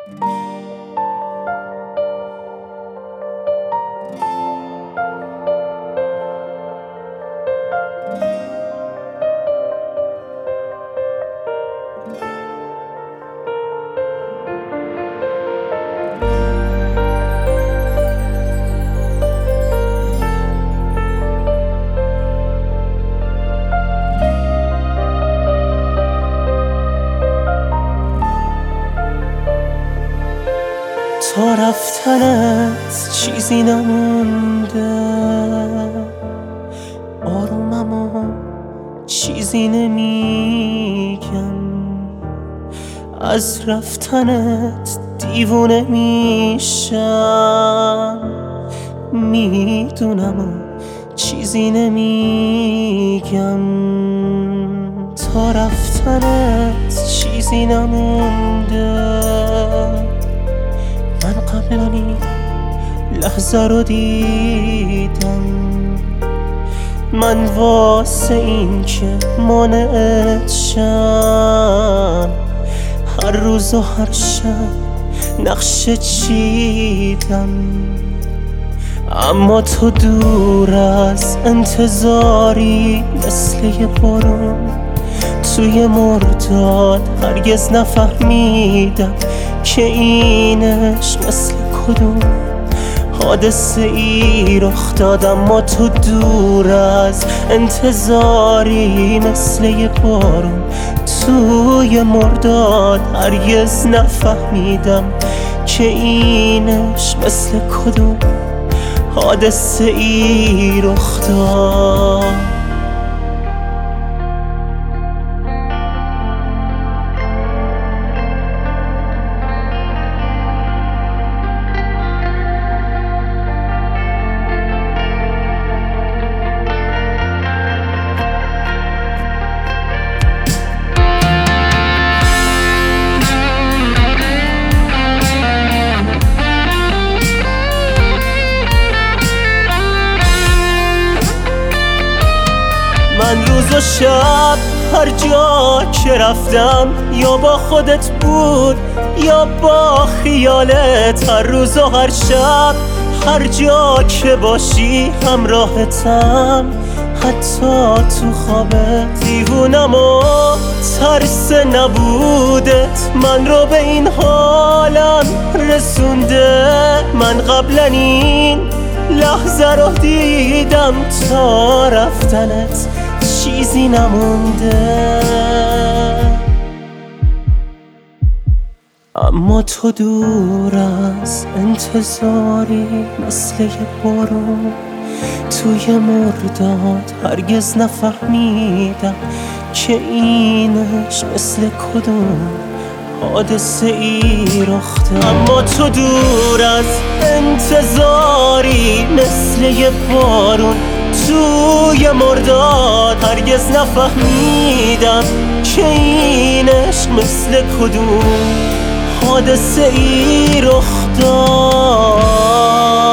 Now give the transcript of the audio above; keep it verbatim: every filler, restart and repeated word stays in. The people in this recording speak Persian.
تا رفتنت چیزی نمونده، آرومم و چیزی نمیگم. از رفتنت دیوونه میشم، میدونم و چیزی نمیگم. تا رفتنت چیزی نمونده، من قبلا این لحظه رو دیدم. من واسه این که مانعت شم، هر روز و هر شب نقشه چیدم. اما تو دور از انتظاری، مثل یه بارون توی مرداد. هرگز نفهمیدم که اینش مثل کدوم حادثه ای رخ داد. اما تو دور از انتظاری، مثل یه بارون توی مرداد. هرگز نفهمیدم که اینش مثل کدوم حادثه ای رخ داد. من روز و شب هر جا که رفتم، یا با خودت بود یا با خیالت. هر روز و هر شب هر جا که باشی همراهتم، حتی تو خوابت. دیوونم و ترس نبودت من رو به این حالم رسونده. من قبلا این لحظه رو دیدم، تا رفتنت چیزی نمونده. اما تو دور از انتظاری، مثل یه بارون توی مرداد. هرگز نفهمیدم که اینش مثل کدوم حادثه ای رخ داد. اما تو دور از انتظاری، مثل یه بارون توی مرداد. هرگز نفهمیدم که اینش مثل کدوم حادثه ای رخ داد.